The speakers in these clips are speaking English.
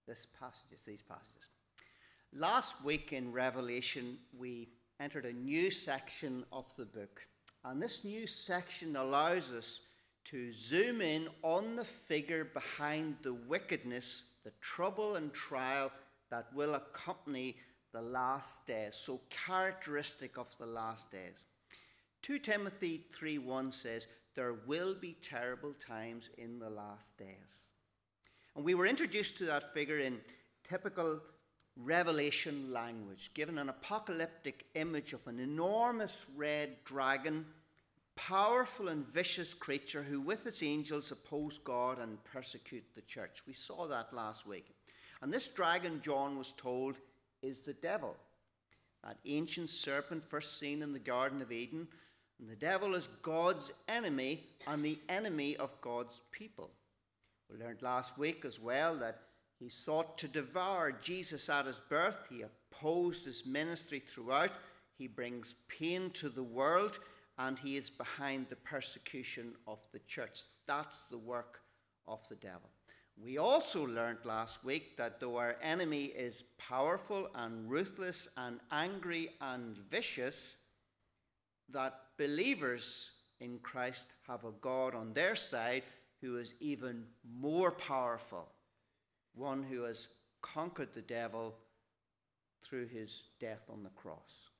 these passages. Last week in Revelation, we entered a new section of the book. And this new section allows us to zoom in on the figure behind the wickedness, the trouble and trial that will accompany the last days, so characteristic of the last days. 2 Timothy 3:1 says, there will be terrible times in the last days. And we were introduced to that figure in typical Revelation language, given an apocalyptic image of an enormous red dragon, powerful and vicious creature who with its angels oppose God and persecute the church. We saw that last week. And this dragon, John was told, is the devil, that ancient serpent first seen in the Garden of Eden. And the devil is God's enemy and the enemy of God's people. We learned last week as well that he sought to devour Jesus at his birth. He opposed his ministry throughout. He brings pain to the world, and he is behind the persecution of the church. That's the work of the devil. We also learned last week that though our enemy is powerful and ruthless and angry and vicious, that believers in Christ have a God on their side who is even more powerful, one who has conquered the devil through his death on the cross.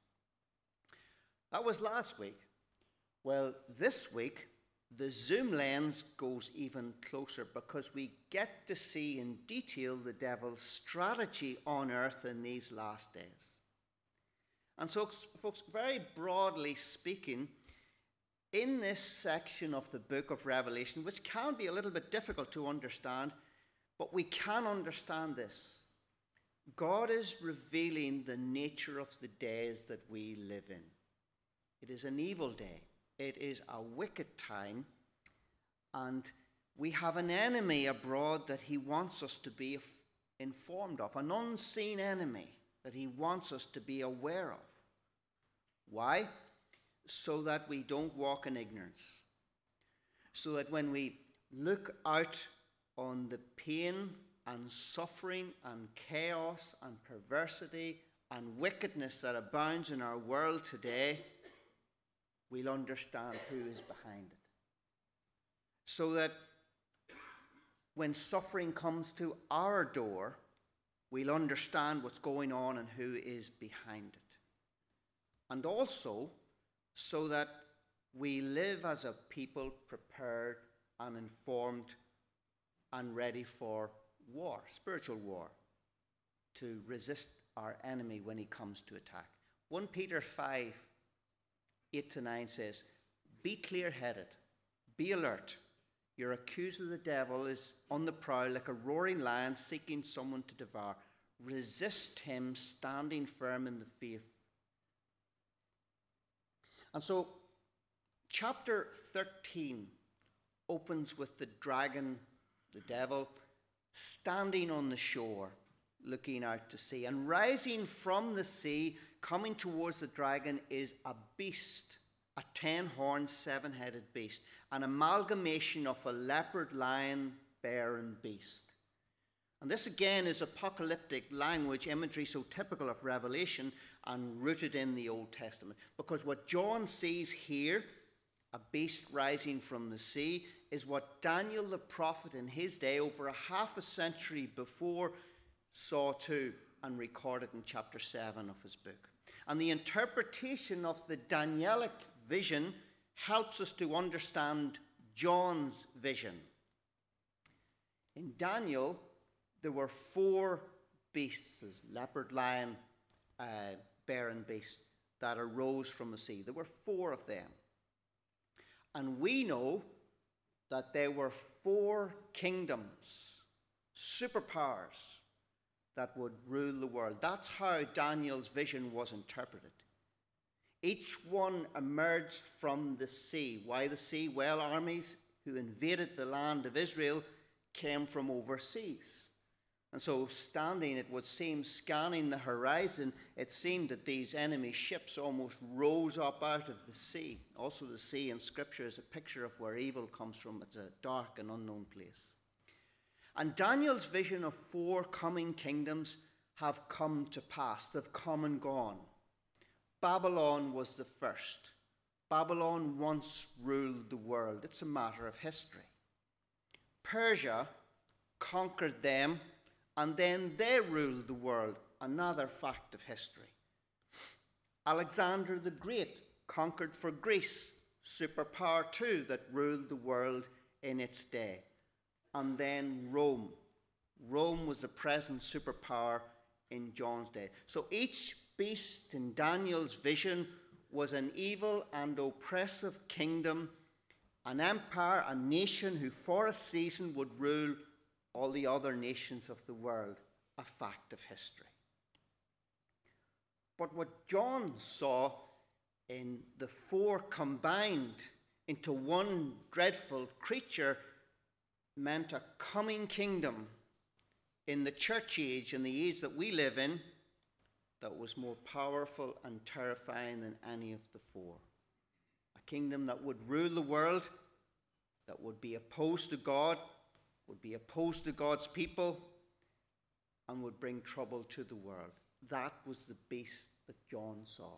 That was last week. Well, this week, the zoom lens goes even closer because we get to see in detail the devil's strategy on earth in these last days. And so, folks, very broadly speaking, in this section of the book of Revelation, which can be a little bit difficult to understand, but we can understand this. God is revealing the nature of the days that we live in. It is an evil day. It is a wicked time. And we have an enemy abroad that he wants us to be informed of, an unseen enemy that he wants us to be aware of. Why? So that we don't walk in ignorance. So that when we look out on the pain and suffering and chaos and perversity and wickedness that abounds in our world today, we'll understand who is behind it. So that when suffering comes to our door, we'll understand what's going on and who is behind it. And also, so that we live as a people prepared and informed and ready for war, spiritual war, to resist our enemy when he comes to attack. 1 Peter 5:8-9 says, be clear-headed, be alert. Your accuser the devil is on the prowl like a roaring lion seeking someone to devour. Resist him, standing firm in the faith. And so, chapter 13 opens with the dragon, the devil, standing on the shore, looking out to sea. And rising from the sea, coming towards the dragon, is a beast, a 10-horned, 7-headed beast, an amalgamation of a leopard, lion, bear, and beast. And this again is apocalyptic language, imagery so typical of Revelation and rooted in the Old Testament. Because what John sees here, a beast rising from the sea, is what Daniel the prophet in his day, over a half a century before, saw too and recorded in chapter 7 of his book. And the interpretation of the Danielic vision helps us to understand John's vision. In Daniel, there were 4 beasts, leopard, lion, bear, and beast, that arose from the sea. There were 4 of them. And we know that there were 4 kingdoms, superpowers, that would rule the world. That's how Daniel's vision was interpreted. Each one emerged from the sea. Why the sea? Well, armies who invaded the land of Israel came from overseas. And so standing, it would seem, scanning the horizon, it seemed that these enemy ships almost rose up out of the sea. Also the sea in Scripture is a picture of where evil comes from. It's a dark and unknown place. And Daniel's vision of 4 coming kingdoms have come to pass. They've come and gone. Babylon was the first. Babylon once ruled the world. It's a matter of history. Persia conquered them, and then they ruled the world. Another fact of history. Alexander the Great conquered for Greece, superpower too, that ruled the world in its day. And then Rome. Rome was the present superpower in John's day. So each beast in Daniel's vision was an evil and oppressive kingdom, an empire, a nation who for a season would rule all the other nations of the world, a fact of history. But what John saw in the 4 combined into one dreadful creature meant a coming kingdom in the church age, in the age that we live in, that was more powerful and terrifying than any of the 4. A kingdom that would rule the world, that would be opposed to God, would be opposed to God's people, and would bring trouble to the world. That was the beast that John saw.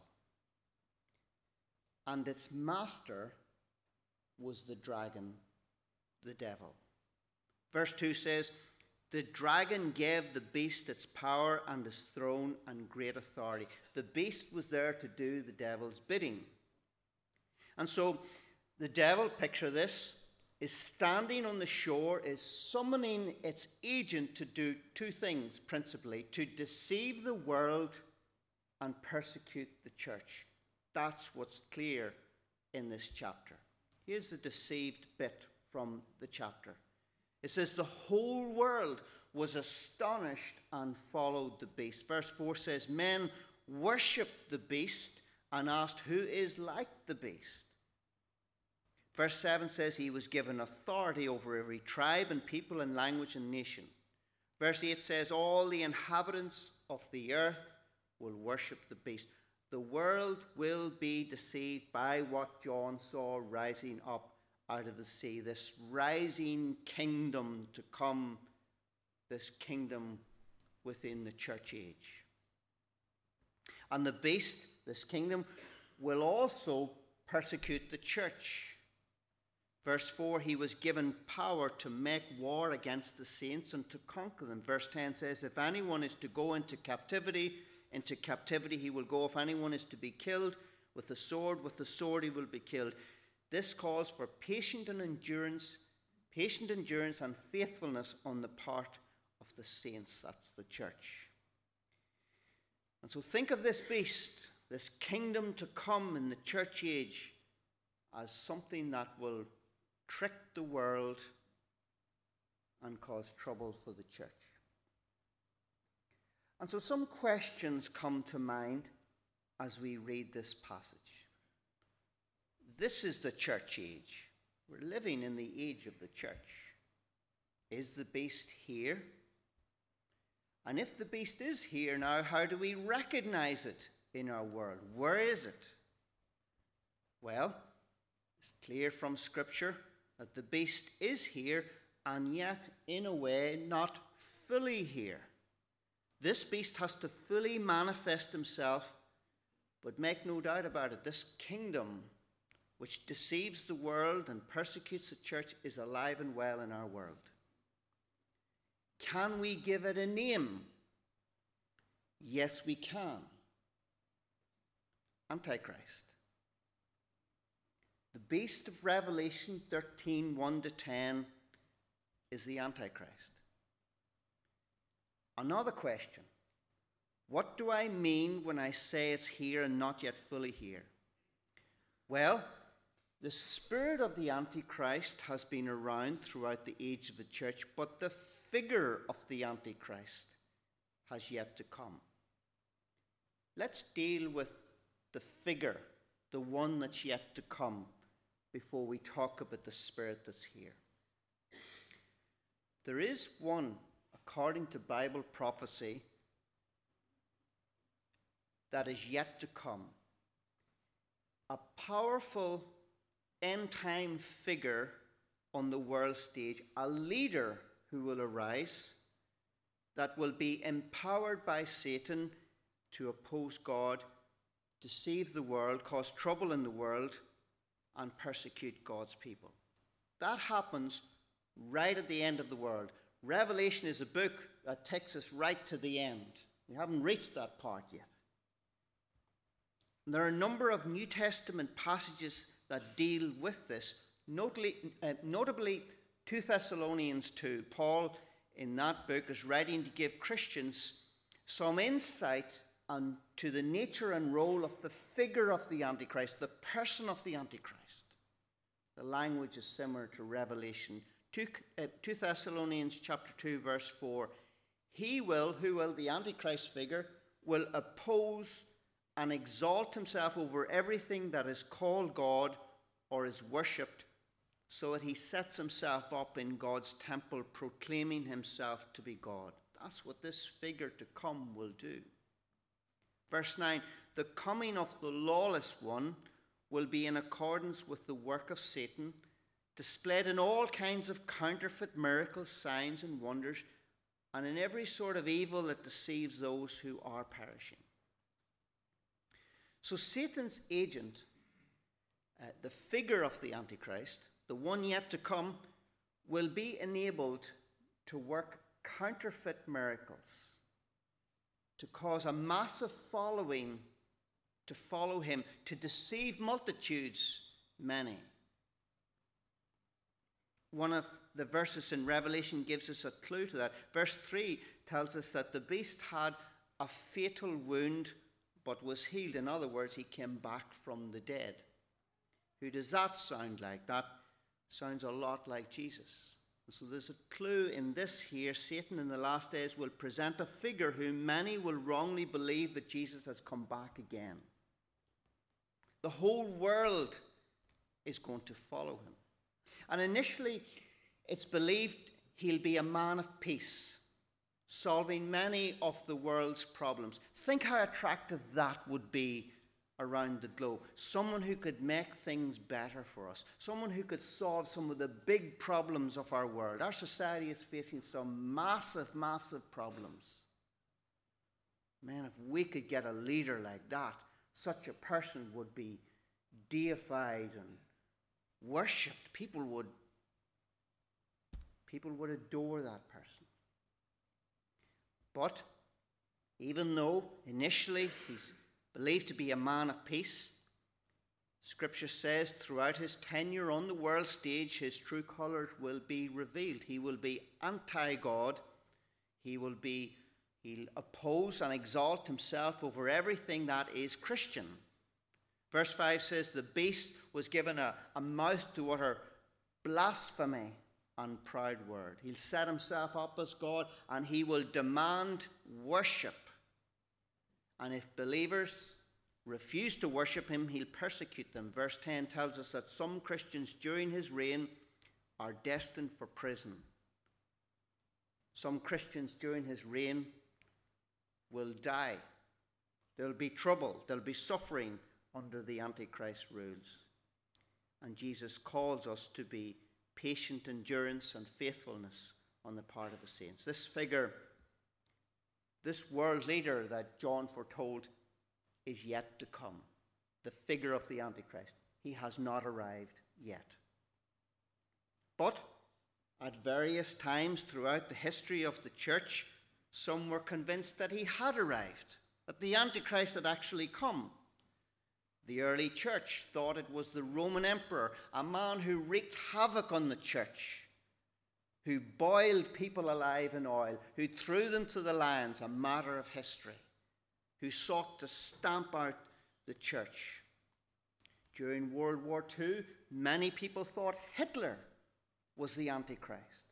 And its master was the dragon, the devil. Verse 2 says, the dragon gave the beast its power and its throne and great authority. The beast was there to do the devil's bidding. And so the devil, picture this, is standing on the shore, is summoning its agent to do 2 things, principally, to deceive the world and persecute the church. That's what's clear in this chapter. Here's the deceived bit from the chapter. It says, the whole world was astonished and followed the beast. Verse 4 says, men worshipped the beast and asked, who is like the beast? Verse 7 says, he was given authority over every tribe and people and language and nation. Verse 8 says, all the inhabitants of the earth will worship the beast. The world will be deceived by what John saw rising up out of the sea, this rising kingdom to come, this kingdom within the church age. And the beast, this kingdom, will also persecute the church. Verse 4, he was given power to make war against the saints and to conquer them. Verse 10 says, if anyone is to go into captivity he will go. If anyone is to be killed with the sword he will be killed. This calls for patient endurance and faithfulness on the part of the saints. That's the church. And so think of this beast, this kingdom to come in the church age, as something that will trick the world and cause trouble for the church. And so some questions come to mind as we read this passage. This is the church age. We're living in the age of the church. Is the beast here? And if the beast is here now, how do we recognize it in our world? Where is it? Well, it's clear from Scripture that the beast is here, and yet, in a way, not fully here. This beast has to fully manifest himself, but make no doubt about it, this kingdom which deceives the world and persecutes the church is alive and well in our world. Can we give it a name? Yes, we can. Antichrist. The beast of Revelation 13, 1-10 is the Antichrist. Another question. What do I mean when I say it's here and not yet fully here? Well, the spirit of the Antichrist has been around throughout the age of the church, but the figure of the Antichrist has yet to come. Let's deal with the figure, the one that's yet to come, before we talk about the spirit that's here. There is one, according to Bible prophecy, that is yet to come. A powerful end-time figure on the world stage, a leader who will arise that will be empowered by Satan to oppose God, deceive the world, cause trouble in the world, and persecute God's people. That happens right at the end of the world. Revelation is a book that takes us right to the end. We haven't reached that part yet. And there are a number of New Testament passages that deal with this, notably 2 Thessalonians 2. Paul, in that book, is writing to give Christians some insight into the nature and role of the figure of the Antichrist, the person of the Antichrist. The language is similar to Revelation. 2 Thessalonians chapter 2, verse 4. Who will, the Antichrist figure, will oppose and exalt himself over everything that is called God or is worshipped, so that he sets himself up in God's temple, proclaiming himself to be God. That's what this figure to come will do. Verse 9, the coming of the lawless one will be in accordance with the work of Satan, displayed in all kinds of counterfeit miracles, signs, and wonders, and in every sort of evil that deceives those who are perishing. So Satan's agent, the figure of the Antichrist, the one yet to come, will be enabled to work counterfeit miracles, to cause a massive following to follow him, to deceive multitudes, many. One of the verses in Revelation gives us a clue to that. Verse 3 tells us that the beast had a fatal wound but was healed. In other words, he came back from the dead. Who does that sound like? That sounds a lot like Jesus. So there's a clue in this here. Satan in the last days will present a figure whom many will wrongly believe that Jesus has come back again. The whole world is going to follow him. And initially, it's believed he'll be a man of peace, solving many of the world's problems. Think how attractive that would be around the globe. Someone who could make things better for us. Someone who could solve some of the big problems of our world. Our society is facing some massive, massive problems. Man, if we could get a leader like that, such a person would be deified and worshipped. People would adore that person. But even though initially he's believed to be a man of peace, Scripture says throughout his tenure on the world stage, his true colours will be revealed. He will be anti-God. He'll oppose and exalt himself over everything that is Christian. Verse 5 says, the beast was given a mouth to utter blasphemy and proud word. He'll set himself up as God, and he will demand worship. And if believers refuse to worship him, he'll persecute them. Verse 10 tells us that some Christians during his reign are destined for prison. Some Christians during his reign will die. There'll be trouble. There'll be suffering under the Antichrist rules. And Jesus calls us to be patient endurance and faithfulness on the part of the saints. This figure, this world leader that John foretold, is yet to come. The figure of the Antichrist. He has not arrived yet. But at various times throughout the history of the church, some were convinced that he had arrived, that the Antichrist had actually come. The early church thought it was the Roman emperor, a man who wreaked havoc on the church, who boiled people alive in oil, who threw them to the lions, a matter of history, who sought to stamp out the church. During World War II, many people thought Hitler was the Antichrist.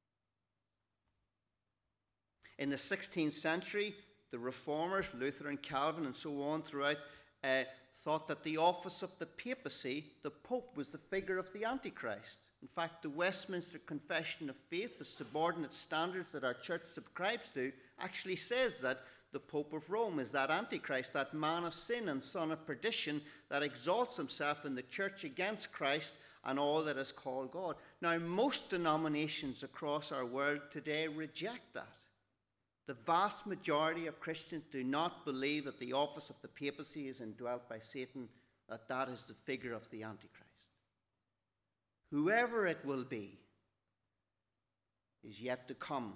In the 16th century, the reformers, Luther and Calvin and so on throughout, thought that the office of the papacy, the Pope, was the figure of the Antichrist. In fact, the Westminster Confession of Faith, the subordinate standards that our church subscribes to, actually says that the Pope of Rome is that Antichrist, that man of sin and son of perdition that exalts himself in the church against Christ and all that is called God. Now, most denominations across our world today reject that. The vast majority of Christians do not believe that the office of the papacy is indwelt by Satan, that is the figure of the Antichrist. Whoever it will be is yet to come.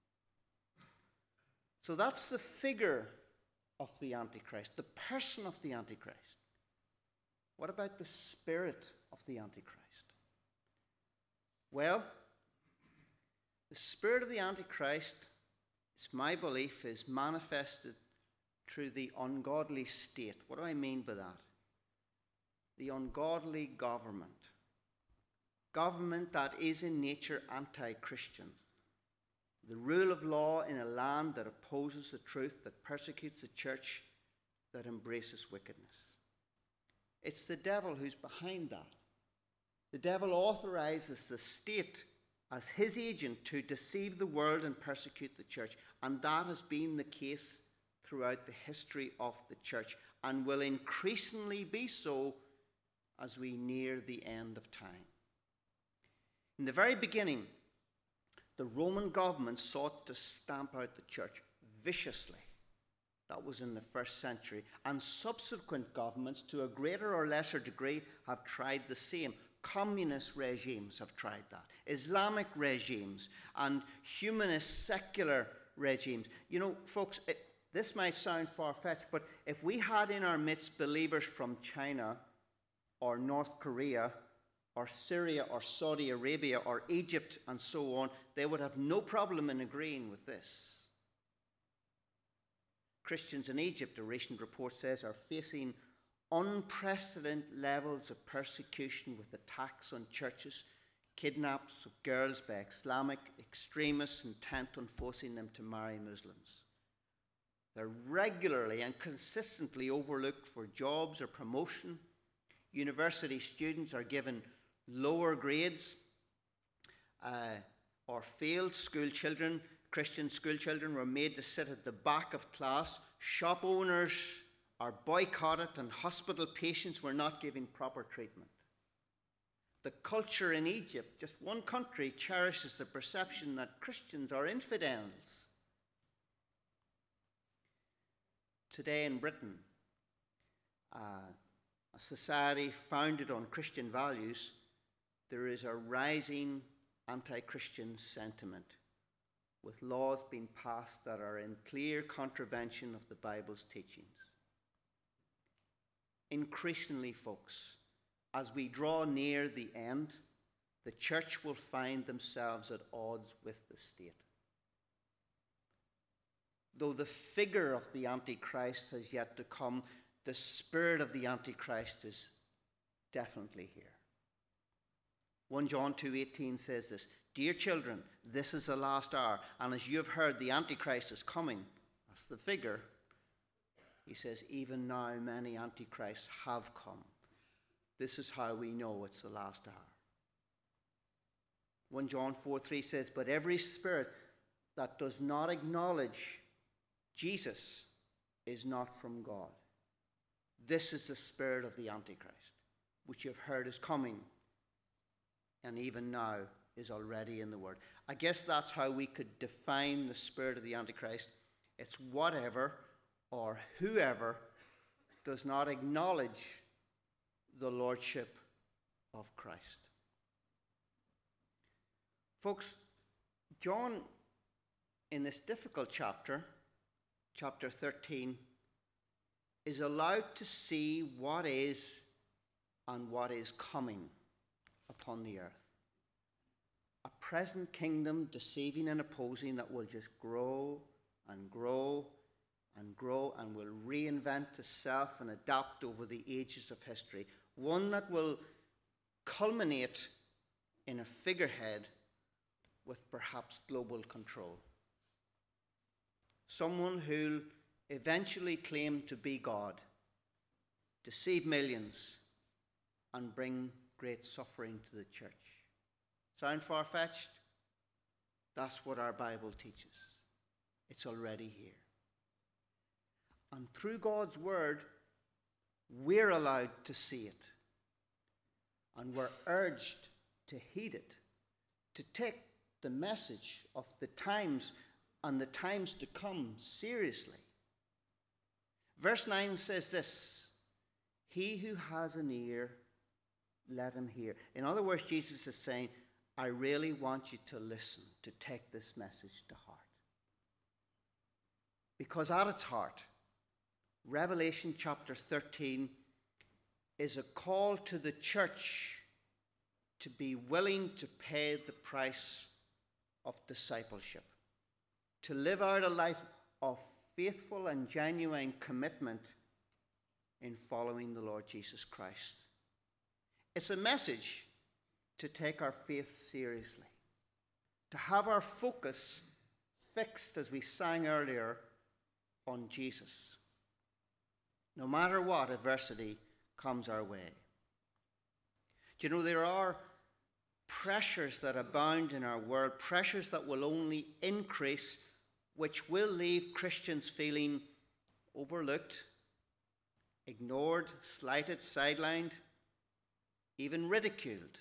So that's the figure of the Antichrist, the person of the Antichrist. What about the spirit of the Antichrist? Well, the spirit of the Antichrist, it's my belief, is manifested through the ungodly state. What do I mean by that? The ungodly government. Government that is in nature anti-Christian. The rule of law in a land that opposes the truth, that persecutes the church, that embraces wickedness. It's the devil who's behind that. The devil authorizes the state as his agent to deceive the world and persecute the church. And that has been the case throughout the history of the church and will increasingly be so as we near the end of time. In the very beginning, the Roman government sought to stamp out the church viciously. That was in the first century. And subsequent governments, to a greater or lesser degree, have tried the same. Communist regimes have tried that. Islamic regimes and humanist secular regimes. You know, folks, this might sound far-fetched, but if we had in our midst believers from China or North Korea or Syria or Saudi Arabia or Egypt and so on, they would have no problem in agreeing with this. Christians in Egypt, a recent report says, are facing unprecedented levels of persecution with attacks on churches, kidnaps of girls by Islamic extremists intent on forcing them to marry Muslims. They're regularly and consistently overlooked for jobs or promotion. University students are given lower grades or failed school children. Christian school children were made to sit at the back of class. Shop owners are boycotted and hospital patients were not given proper treatment. The culture in Egypt, just one country, cherishes the perception that Christians are infidels. Today in Britain, a society founded on Christian values, there is a rising anti-Christian sentiment, with laws being passed that are in clear contravention of the Bible's teachings. Increasingly, folks, as we draw near the end, the church will find themselves at odds with the state. Though the figure of the Antichrist has yet to come, the spirit of the Antichrist is definitely here. 1 John 2:18 says this, "Dear children, this is the last hour, and as you have heard, the Antichrist is coming." That's the figure. He says, "Even now many Antichrists have come." This is how we know it's the last hour. 1 John 4:3 says, "But every spirit that does not acknowledge Jesus is not from God. This is the spirit of the Antichrist, which you have heard is coming, and even now is already in the world." I guess that's how we could define the spirit of the Antichrist. It's whatever or whoever does not acknowledge the lordship of Christ. Folks, John, in this difficult chapter 13, is allowed to see what is and what is coming upon the earth. A present kingdom deceiving and opposing that will just grow and grow and grow and will reinvent itself and adapt over the ages of history. One that will culminate in a figurehead with perhaps global control. Someone who'll eventually claim to be God, deceive millions, and bring great suffering to the church. Sound far-fetched? That's what our Bible teaches. It's already here. And through God's word, we're allowed to see it. And we're urged to heed it, to take the message of the times and the times to come seriously. Verse 9 says this: "He who has an ear, let him hear." In other words, Jesus is saying, I really want you to listen, to take this message to heart. Because at its heart, Revelation chapter 13 is a call to the church to be willing to pay the price of discipleship, to live out a life of faithful and genuine commitment in following the Lord Jesus Christ. It's a message to take our faith seriously, to have our focus fixed, as we sang earlier, on Jesus, no matter what adversity comes our way. Do you know, there are pressures that abound in our world, pressures that will only increase, which will leave Christians feeling overlooked, ignored, slighted, sidelined, even ridiculed,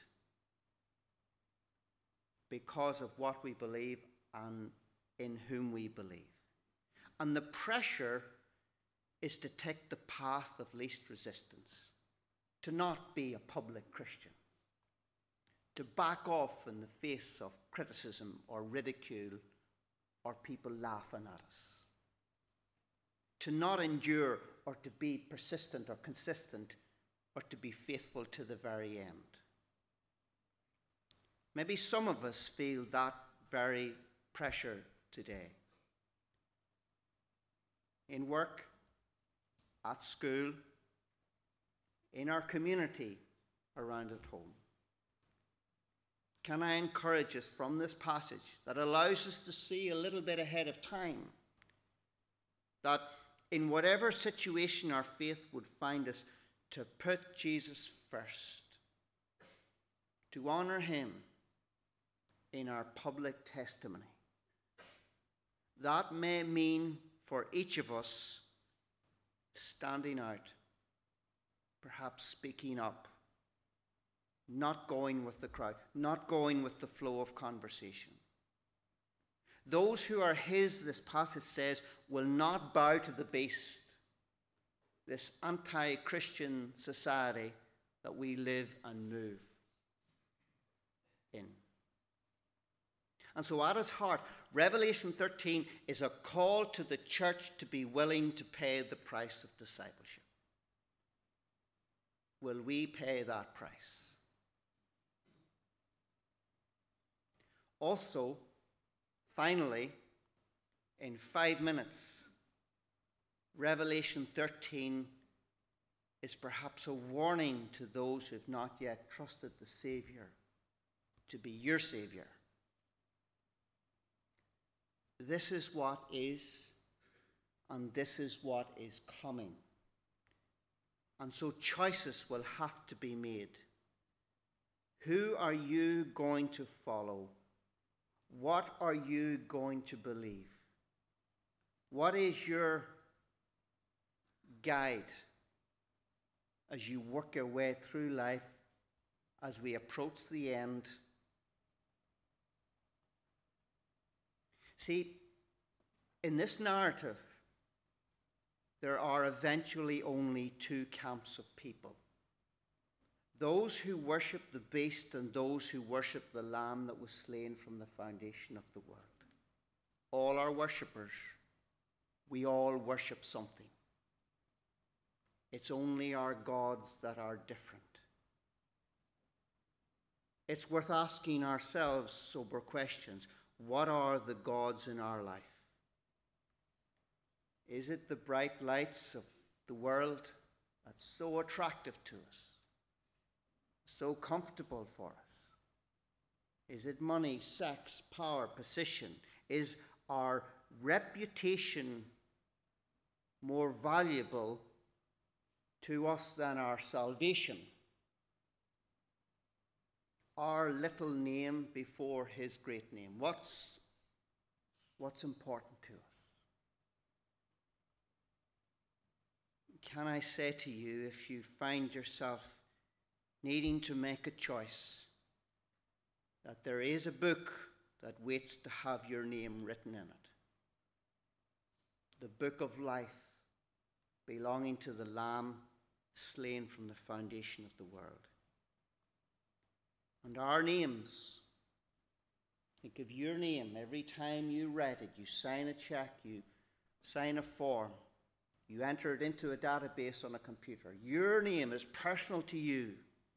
because of what we believe and in whom we believe. And the pressure is to take the path of least resistance, to not be a public Christian, to back off in the face of criticism or ridicule or people laughing at us, to not endure or to be persistent or consistent or to be faithful to the very end. Maybe some of us feel that very pressure today. In work, at school, in our community, around at home. Can I encourage us from this passage that allows us to see a little bit ahead of time, that in whatever situation our faith would find us, to put Jesus first, to honor him in our public testimony. That may mean for each of us standing out, perhaps speaking up, not going with the crowd, not going with the flow of conversation. Those who are his, this passage says, will not bow to the beast, this anti-Christian society that we live and move in. And so at its heart, Revelation 13 is a call to the church to be willing to pay the price of discipleship. Will we pay that price? Also, finally, in 5 minutes, Revelation 13 is perhaps a warning to those who have not yet trusted the Savior to be your Savior. This is what is, and this is what is coming. And so choices will have to be made. Who are you going to follow? What are you going to believe? What is your guide as you work your way through life, as we approach the end? See, in this narrative, there are eventually only two camps of people. Those who worship the beast and those who worship the Lamb that was slain from the foundation of the world. All are worshippers. We all worship something. It's only our gods that are different. It's worth asking ourselves sober questions. What are the gods in our life? Is it the bright lights of the world that's so attractive to us, so comfortable for us? Is it money, sex, power, position? Is our reputation more valuable to us than our salvation? Our little name before his great name. What's important to us? Can I say to you, if you find yourself needing to make a choice, that there is a book that waits to have your name written in it. The book of life belonging to the Lamb slain from the foundation of the world. And our names, think of your name every time you write it. You sign a check, you sign a form, you enter it into a database on a computer. Your name is personal to you.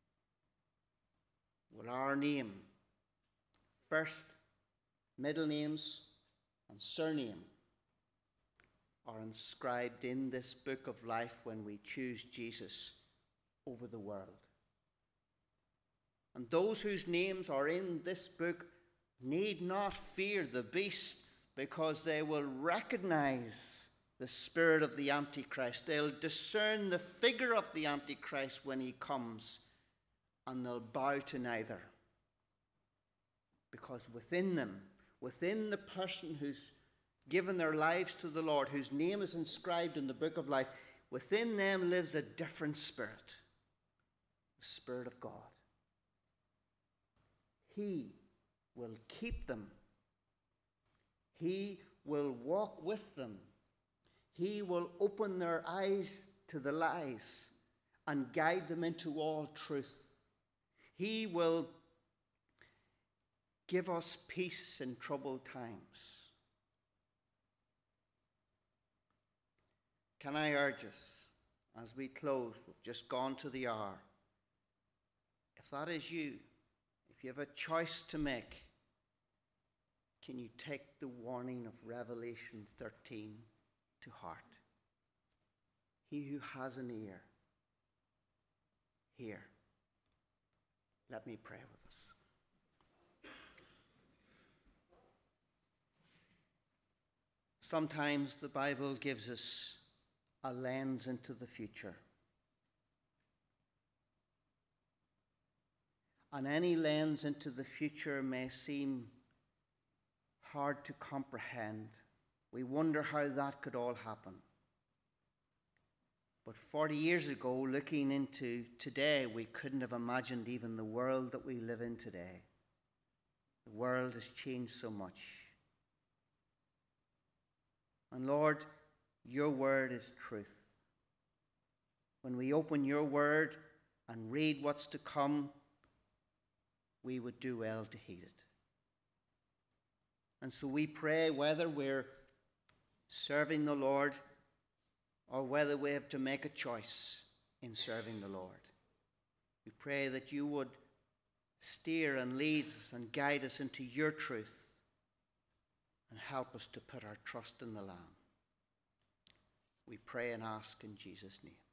Well, our name, first, middle names, and surname, are inscribed in this book of life when we choose Jesus over the world. And those whose names are in this book need not fear the beast, because they will recognize the spirit of the Antichrist. They'll discern the figure of the Antichrist when he comes, and they'll bow to neither. Because within them, within the person who's given their lives to the Lord, whose name is inscribed in the book of life, within them lives a different spirit, the Spirit of God. He will keep them. He will walk with them. He will open their eyes to the lies and guide them into all truth. He will give us peace in troubled times. Can I urge us, as we close, we've just gone to the hour, if that is you, if you have a choice to make, can you take the warning of Revelation 13 to heart? He who has an ear, hear. Let me pray with us. Sometimes the Bible gives us a lens into the future. And any lens into the future may seem hard to comprehend. We wonder how that could all happen. But 40 years ago, looking into today, we couldn't have imagined even the world that we live in today. The world has changed so much. And Lord, your word is truth. When we open your word and read what's to come, we would do well to heed it. And so we pray, whether we're serving the Lord or whether we have to make a choice in serving the Lord, we pray that you would steer and lead us and guide us into your truth and help us to put our trust in the Lamb. We pray and ask in Jesus' name.